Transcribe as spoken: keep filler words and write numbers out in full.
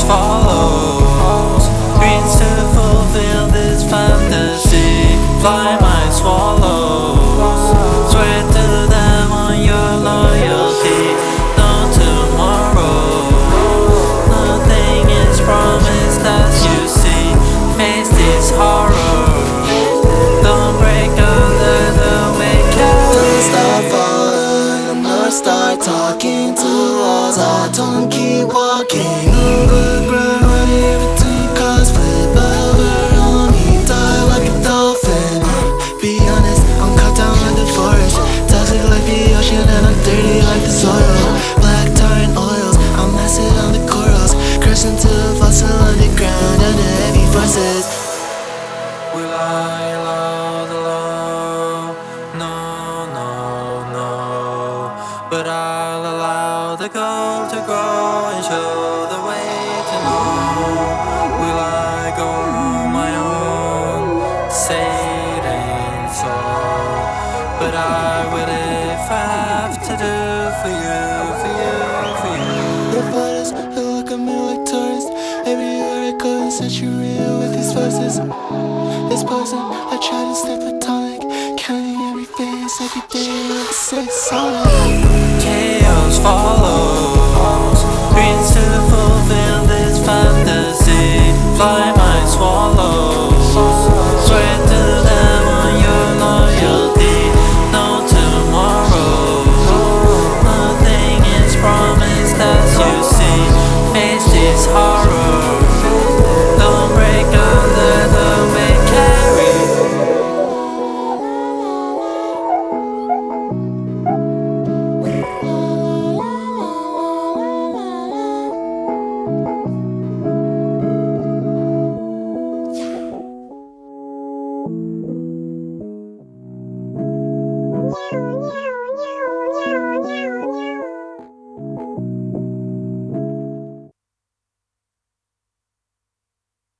follows. Dreams to fulfill this fantasy. Fly my swallows. Swear to them on your loyalty. No tomorrow. Nothing is promised as you see. Face this horror. Don't break under the weight. Don't stop falling. I'm gonna start talking to walls. I don't keep walking. Good ground running between cars. Flip over on me. Die like a dolphin. Be honest, I'm cut down like the forest. Toxic like the ocean and I'm dirty like the soil. Black tar and oils. I'm acid on the corals. Crashing to a fossil underground under heavy forces. Will I allow the love? No, no, no. But I'll allow the gold to grow and show the way to know. Will I go my own? Say it ain't so. But I will if I have to do for you, for you, for you. The photos, they look at me like tourists. Everywhere I go, it's such a real with these voices. This poison, I try to stay platonic. Counting every face, every day, like a six solid. Chaos falls.